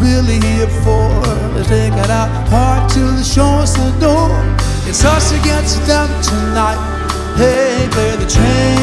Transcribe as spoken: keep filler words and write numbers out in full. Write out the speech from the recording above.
really here for? Let's take it out hard till the show's the door. It's us against them tonight. Hey, play the train.